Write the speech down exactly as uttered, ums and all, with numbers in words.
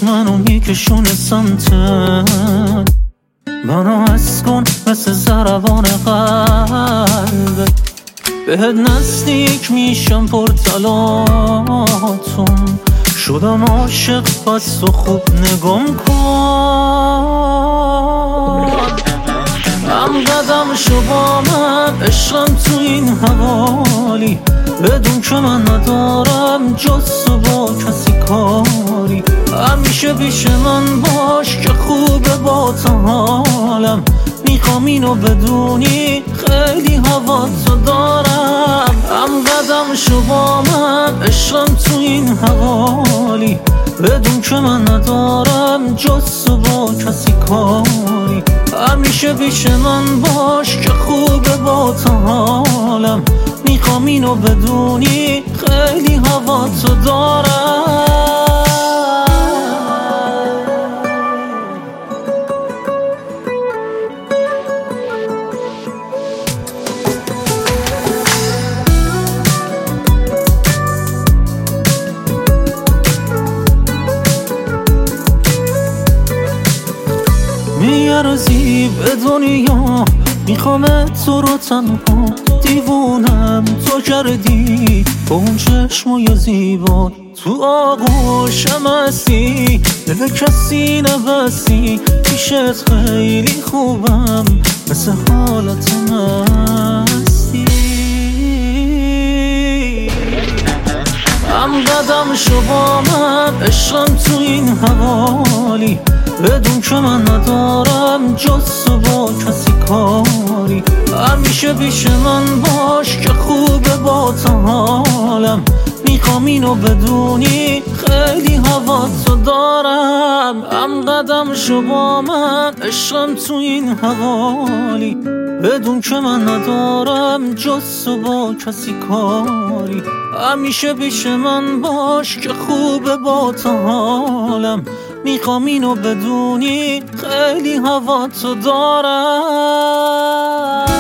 پات منو میکشونه سمتت، منو حس کن مثل ضربان قلبت، بهت نزدیک میشم پرتلاتون، شدم عاشق پس تو خوب نگام کن. هم قدم شو با من عشقم تو این حوالی، بدون که من ندارم جز تو با کسی کاری، همیشه پیش من باش که خوبه با تو حالم، میخوام اینو بدونی خیلی هوا تو دارم. هم قدم شو با من عشقم تو این حوالی، بدون که من ندارم جز تو با کسی کاری، همیشه پیش من باش که خوبه با تو حالم، میخوام اینو بدونی خیلی هوا تو دارم. میارزی به دنیا، میخوام تو رو تنها، دیوونم تو کردی با اون چشمای زیبا، تو آغوشم هستی دل کسی نبستی، پیشت خیلی خوبم مثل حالت مستی. هم قدم شو با من عشقم تو این حوالی، بدون که من ندارم جز تو با کسی کاری، همیشه پیش من باش که خوبه با تو حالم، میخوام اینو بدونی خیلی هوا تو دارم. هم قدم شو با من عشقم تو این حوالی، بدون که من ندارم جز تو با کسی کاری، همیشه پیش من باش که خوبه با تو حالم، میخوام اینو بدونی خیلی هوا تو دارم.